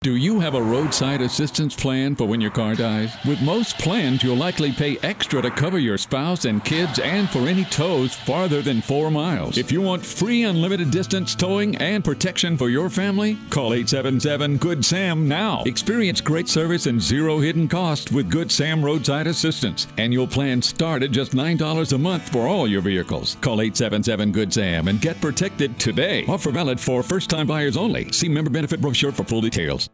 Do you have a roadside assistance plan for when your car dies? With most plans, you'll likely pay extra to cover your spouse and kids and for any tows farther than 4 miles. If you want free unlimited distance towing and protection for your family, call 877-GOOD-SAM now. Experience great service and zero hidden cost with Good Sam Roadside Assistance. Annual plans start at just $9 a month for all your vehicles. Call 877-GOOD-SAM and get protected today. Offer valid for first-time buyers only. See member benefit brochure for full details.